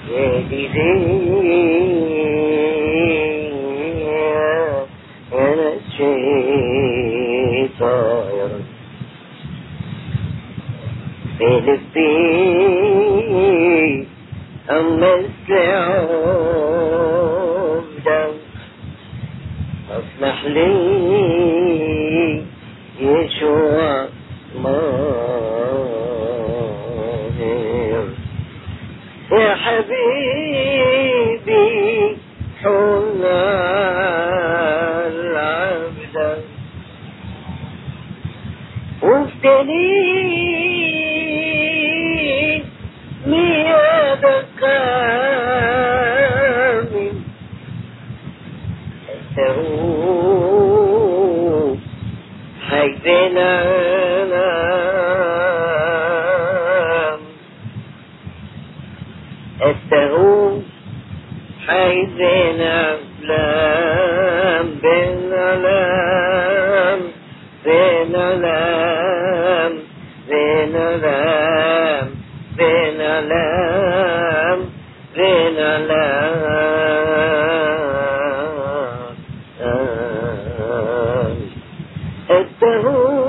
أنا الشيء طاير بلبي أما السعودة اسمح لي يشوع ماهر يا حبيبي حنا العبد وافتني ميادك كامل التروح حيثنا التروح حيثنا أفلام بين ألام بين ألام بين ألام بين ألام بين ألام التروح